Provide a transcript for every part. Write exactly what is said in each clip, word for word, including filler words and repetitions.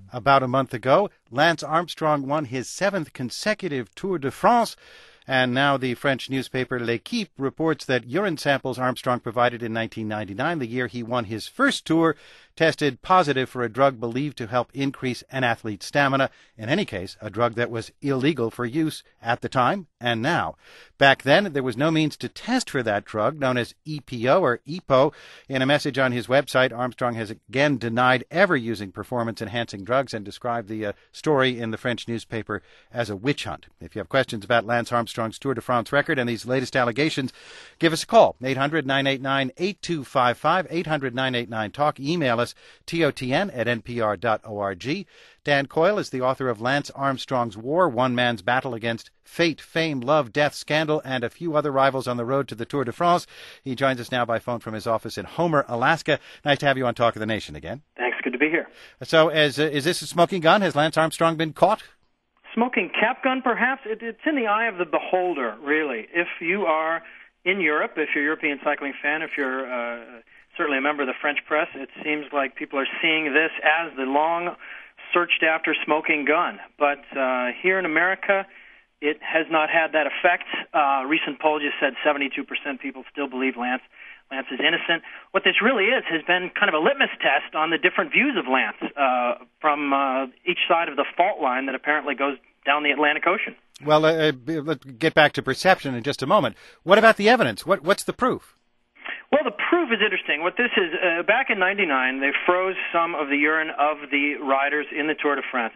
About a month ago, Lance Armstrong won his seventh consecutive Tour de France. And now the French newspaper L'Equipe reports that urine samples Armstrong provided in nineteen ninety-nine, the year he won his first Tour, tested positive for a drug believed to help increase an athlete's stamina. In any case, a drug that was illegal for use at the time and now. Back then, there was no means to test for that drug, known as E P O or E P O. In a message on his website, Armstrong has again denied ever using performance-enhancing drugs and described the uh, story in the French newspaper as a witch hunt. If you have questions about Lance Armstrong's Tour de France record and these latest allegations, give us a call, eight hundred, nine eight nine, eight two five five, eight hundred, nine eight nine, talk. Email us, T O T N at N P R dot org. Dan Coyle is the author of Lance Armstrong's War, One Man's Battle Against Fate, Fame, Love, Death, Scandal, and a few other rivals on the road to the Tour de France. He joins us now by phone from his office in Homer, Alaska. Nice to have you on Talk of the Nation again. Thanks. Good to be here. So as, uh, is this a smoking gun? Has Lance Armstrong been caught? Smoking cap gun, perhaps? It, it's in the eye of the beholder, really. If you are in Europe, if you're a European cycling fan, if you're uh, certainly a member of the French press, it seems like people are seeing this as the long searched-after smoking gun. But uh, here in America, it has not had that effect. Uh, recent poll just said seventy-two percent people still believe Lance Lance is innocent. What this really is has been kind of a litmus test on the different views of Lance uh, from uh, each side of the fault line that apparently goes down the Atlantic Ocean. Well, uh, let's get back to perception in just a moment. What about the evidence? What, what's the proof? Well, the proof is interesting. What this is, uh, back in ninety-nine, they froze some of the urine of the riders in the Tour de France.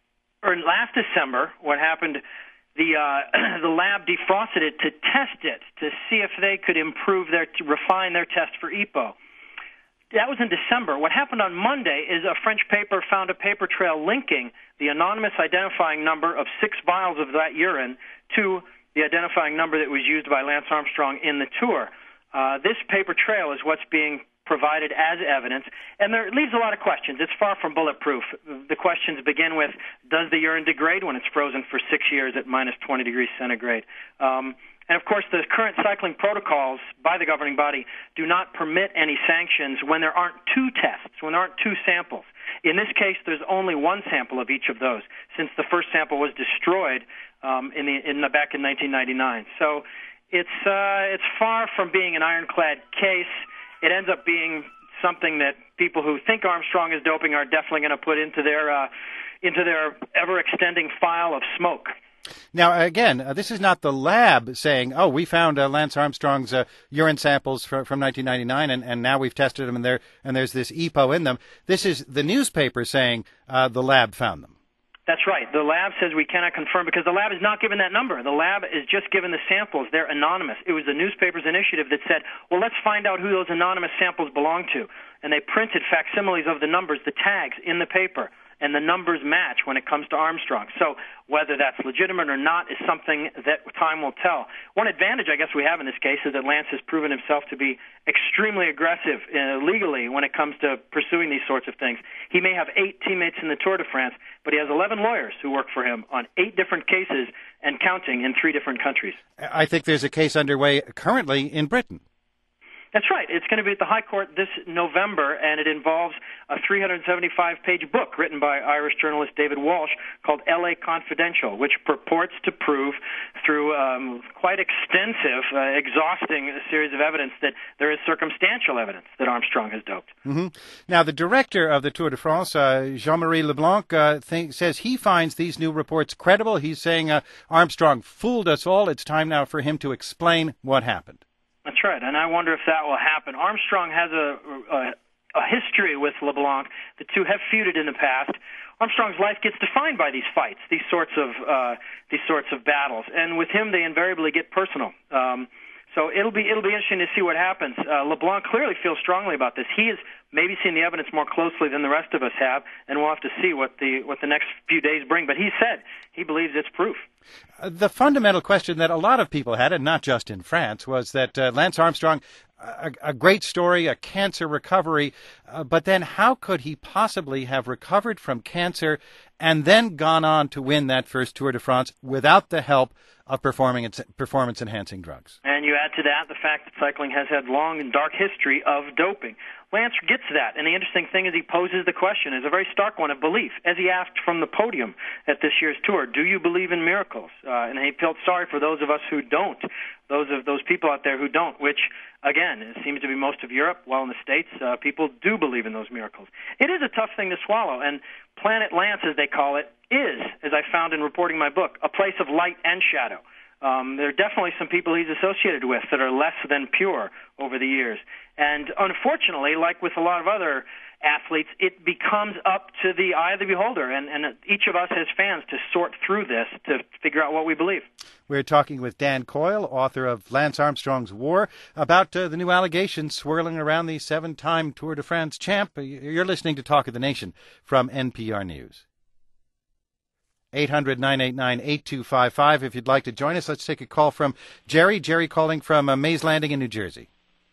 Or last December, what happened, the uh, the lab defrosted it to test it, to see if they could improve their, to refine their test for E P O. That was in December. What happened on Monday is a French paper found a paper trail linking the anonymous identifying number of six vials of that urine to the identifying number that was used by Lance Armstrong in the Tour. Uh, this paper trail is what's being provided as evidence, and there, it leaves a lot of questions. It's far from bulletproof. The questions begin with, does the urine degrade when it's frozen for six years at minus twenty degrees centigrade? Um, and, of course, the current cycling protocols by the governing body do not permit any sanctions when there aren't two tests, when there aren't two samples. In this case, there's only one sample of each of those, since the first sample was destroyed um, in the, in the, back in nineteen ninety-nine. So it's uh, it's far from being an ironclad case. It ends up being something that people who think Armstrong is doping are definitely going to put into their uh, into their ever-extending file of smoke. Now, again, uh, this is not the lab saying, oh, we found uh, Lance Armstrong's uh, urine samples from, from nineteen ninety-nine, and, and now we've tested them, and, there, and there's this E P O in them. This is the newspaper saying uh, the lab found them. That's right. The lab says we cannot confirm because the lab is not given that number. The lab is just given the samples. They're anonymous. It was the newspaper's initiative that said, well, let's find out who those anonymous samples belong to. And they printed facsimiles of the numbers, the tags, in the paper. And the numbers match when it comes to Armstrong. So whether that's legitimate or not is something that time will tell. One advantage, I guess, we have in this case is that Lance has proven himself to be extremely aggressive uh, legally when it comes to pursuing these sorts of things. He may have eight teammates in the Tour de France, but he has eleven lawyers who work for him on eight different cases and counting in three different countries. I think there's a case underway currently in Britain. That's right. It's going to be at the High Court this November, and it involves a three hundred seventy-five page book written by Irish journalist David Walsh called L A Confidential, which purports to prove through um, quite extensive, uh, exhausting series of evidence that there is circumstantial evidence that Armstrong has doped. Mm-hmm. Now, the director of the Tour de France, uh, Jean-Marie Leblanc, uh, think, says he finds these new reports credible. He's saying uh, Armstrong fooled us all. It's time now for him to explain what happened. That's right, and I wonder if that will happen. Armstrong has a, a, a history with LeBlanc. The two have feuded in the past. Armstrong's life gets defined by these fights, these sorts of uh, these sorts of battles, and with him, they invariably get personal. Um, so it'll be it'll be interesting to see what happens. Uh, LeBlanc clearly feels strongly about this. He has maybe seen the evidence more closely than the rest of us have, and we'll have to see what the what the next few days bring. But he said he believes it's proof. Uh, the fundamental question that a lot of people had, and not just in France, was that uh, Lance Armstrong, a, a great story, a cancer recovery, uh, but then how could he possibly have recovered from cancer and then gone on to win that first Tour de France without the help of performing performance-enhancing drugs? And you add to that the fact that cycling has had long and dark history of doping. Lance gets that, and the interesting thing is he poses the question, is a very stark one of belief, as he asked from the podium at this year's tour, do you believe in miracles? Uh, and he felt sorry for those of us who don't, those of those people out there who don't, which, again, it seems to be most of Europe, while in the States, uh, people do believe in those miracles. It is a tough thing to swallow, and Planet Lance, as they call it, is, as I found in reporting my book, a place of light and shadow. Um, there are definitely some people he's associated with that are less than pure over the years. And unfortunately, like with a lot of other athletes, it becomes up to the eye of the beholder, and, and each of us as fans to sort through this to figure out what we believe. We're talking with Dan Coyle, author of Lance Armstrong's War, about uh, the new allegations swirling around the seven-time Tour de France champ. You're listening to Talk of the Nation from N P R News. eight hundred, nine eight nine, eight two five five. If you'd like to join us, let's take a call from Jerry. Jerry calling from uh, Mays Landing in New Jersey.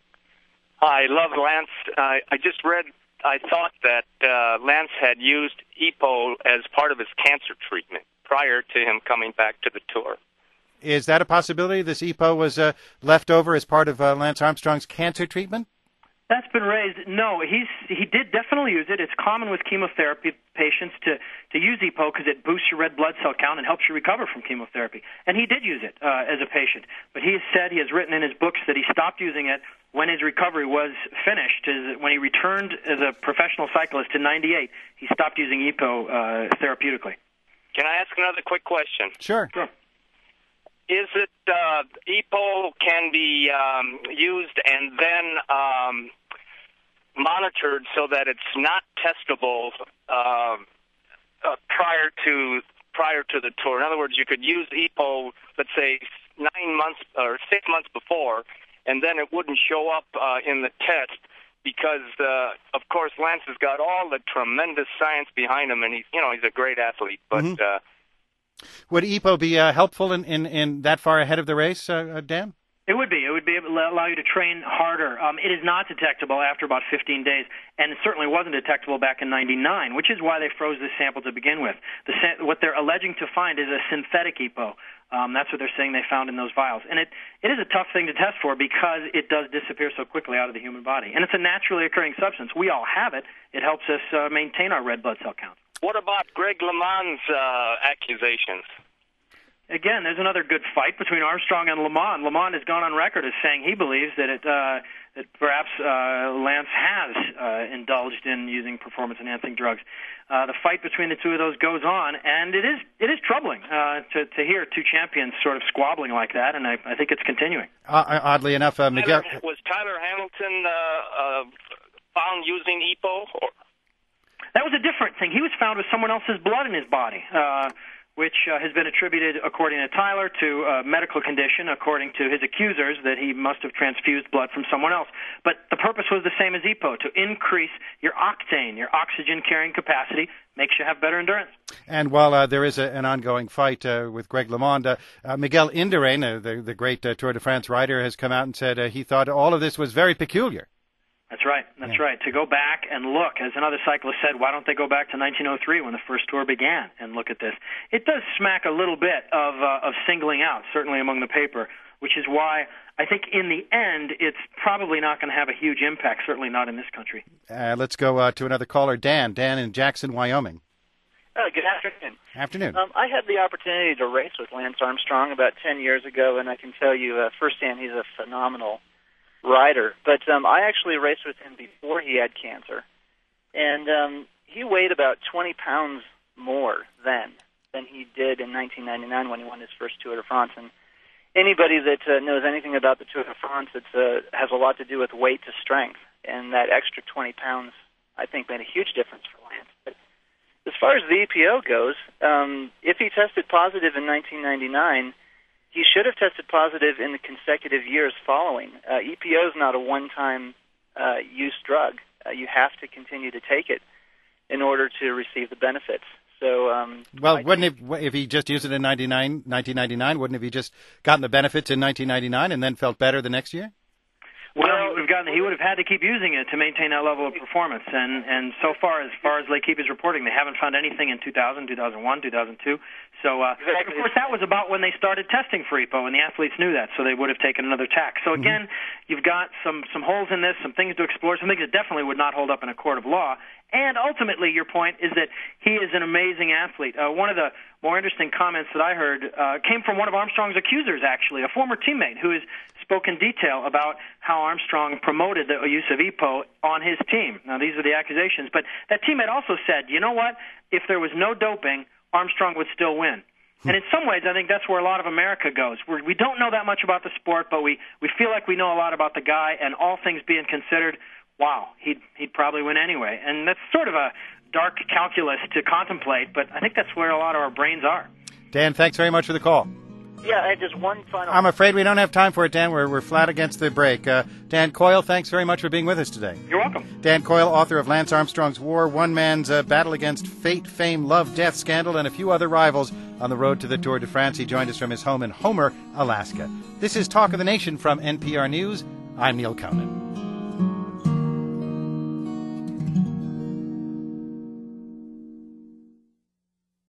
I love Lance. Uh, I just read, I thought that uh, Lance had used E P O as part of his cancer treatment prior to him coming back to the tour. Is that a possibility? This E P O was uh, left over as part of uh, Lance Armstrong's cancer treatment? That's been raised. No, he's he did definitely use it. It's common with chemotherapy patients to, to use E P O because it boosts your red blood cell count and helps you recover from chemotherapy. And he did use it uh, as a patient. But he has said, he has written in his books that he stopped using it when his recovery was finished. Is when he returned as a professional cyclist in ninety-eight, he stopped using E P O uh, therapeutically. Can I ask another quick question? Sure. Sure. Is it uh, E P O can be um, used and then um, monitored so that it's not testable uh, uh, prior to prior to the tour? In other words, you could use E P O, let's say nine months or six months before, and then it wouldn't show up uh, in the test because, uh, of course, Lance has got all the tremendous science behind him, and he's you know he's a great athlete, but. Mm-hmm. Uh, Would E P O be uh, helpful in, in, in that far ahead of the race, uh, Dan? It would be. It would be able to allow you to train harder. Um, it is not detectable after about fifteen days, and it certainly wasn't detectable back in ninety-nine, which is why they froze this sample to begin with. The sa- what they're alleging to find is a synthetic E P O. Um, that's what they're saying they found in those vials. And it, it is a tough thing to test for because it does disappear so quickly out of the human body. And it's a naturally occurring substance. We all have it. It helps us uh, maintain our red blood cell count. What about Greg LeMond's uh, accusations? Again, there's another good fight between Armstrong and LeMond. LeMond has gone on record as saying he believes that it uh, that perhaps uh, Lance has uh, indulged in using performance-enhancing drugs. Uh, the fight between the two of those goes on, and it is it is troubling uh, to to hear two champions sort of squabbling like that, and I, I think it's continuing. Uh, oddly enough, uh, Miguel Tyler, was Tyler Hamilton uh, uh, found using E P O? Or? That was a different thing. He was found with someone else's blood in his body. Uh, which uh, has been attributed, according to Tyler, to a medical condition, according to his accusers, that he must have transfused blood from someone else. But the purpose was the same as E P O, to increase your octane, your oxygen-carrying capacity, makes you have better endurance. And while uh, there is a, an ongoing fight uh, with Greg LeMond, uh, uh, Miguel Indurain, uh, the, the great uh, Tour de France rider, has come out and said uh, he thought all of this was very peculiar. That's right. That's yeah. right. To go back and look, as another cyclist said, why don't they go back to nineteen oh three when the first tour began and look at this? It does smack a little bit of uh, of singling out, certainly among the paper, which is why I think in the end it's probably not going to have a huge impact, certainly not in this country. Uh, let's go uh, to another caller, Dan. Dan in Jackson, Wyoming. Uh, good afternoon. Afternoon. Um, I had the opportunity to race with Lance Armstrong about ten years ago, and I can tell you uh, firsthand he's a phenomenal rider. But um, I actually raced with him before he had cancer, and um, he weighed about twenty pounds more then than he did in nineteen ninety-nine when he won his first Tour de France. And anybody that uh, knows anything about the Tour de France, it uh, has a lot to do with weight to strength, and that extra twenty pounds, I think, made a huge difference for Lance. But as far as the E P O goes, um, if he tested positive in nineteen ninety-nine, he should have tested positive in the consecutive years following. Uh, E P O is not a one-time uh, use drug. Uh, you have to continue to take it in order to receive the benefits. So, um, well, I wouldn't it, if he just used it in nineteen ninety-nine, wouldn't have he just gotten the benefits in nineteen ninety-nine and then felt better the next year? Well, well would have gotten, he would have had to keep using it to maintain that level of performance. And and so far, as far as L'Équipe is reporting, they haven't found anything in two thousand, two thousand one, two thousand two. So, uh, exactly. of course, that was about when they started testing for E P O, and the athletes knew that, so they would have taken another tack. So again, mm-hmm. you've got some some holes in this, some things to explore, some things that definitely would not hold up in a court of law. And ultimately, your point is that he is an amazing athlete. Uh, one of the more interesting comments that I heard uh, came from one of Armstrong's accusers, actually, a former teammate who has spoke in detail about how Armstrong promoted the use of E P O on his team. Now, these are the accusations. But that teammate also said, you know what? If there was no doping, Armstrong would still win. And in some ways, I think that's where a lot of America goes. We're, we don't know that much about the sport, but we, we feel like we know a lot about the guy, and all things being considered, wow, he'd, he'd probably win anyway. And that's sort of a dark calculus to contemplate, but I think that's where a lot of our brains are. Dan, thanks very much for the call. Yeah, I had just one final... I'm afraid we don't have time for it, Dan. We're, we're flat against the break. Uh, Dan Coyle, thanks very much for being with us today. You're welcome. Dan Coyle, author of Lance Armstrong's War, One Man's uh, Battle Against Fate, Fame, Love, Death, Scandal, and a few other rivals on the road to the Tour de France. He joined us from his home in Homer, Alaska. This is Talk of the Nation from N P R News. I'm Neil Conan.